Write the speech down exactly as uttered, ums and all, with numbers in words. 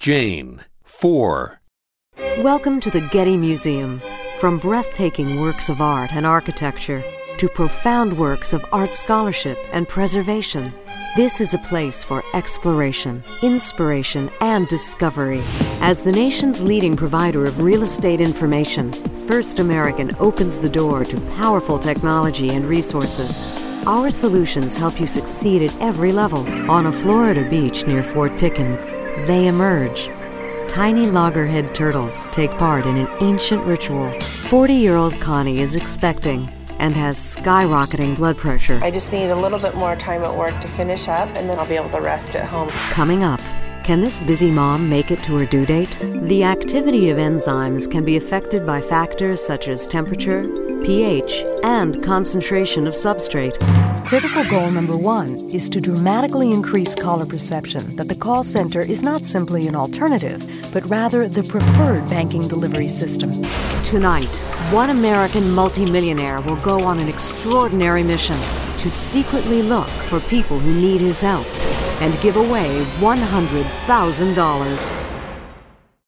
Jane, four. Welcome to the Getty Museum. From breathtaking works of art and architecture to profound works of art scholarship and preservation, this is a place for exploration, inspiration, and discovery. As the nation's leading provider of real estate information, First American opens the door to powerful technology and resources. Our solutions help you succeed at every level. On a Florida beach near Fort Pickens, they emerge. Tiny loggerhead turtles take part in an ancient ritual. forty-year-old Connie is expecting and has skyrocketing blood pressure. I just need a little bit more time at work to finish up, and then I'll be able to rest at home. Coming up, can this busy mom make it to her due date? The activity of enzymes can be affected by factors such as temperature, pH, and concentration of substrate. Critical goal number one is to dramatically increase caller perception that the call center is not simply an alternative, but rather the preferred banking delivery system. Tonight, one American multimillionaire will go on an extraordinary mission to secretly look for people who need his help and give away one hundred thousand dollars.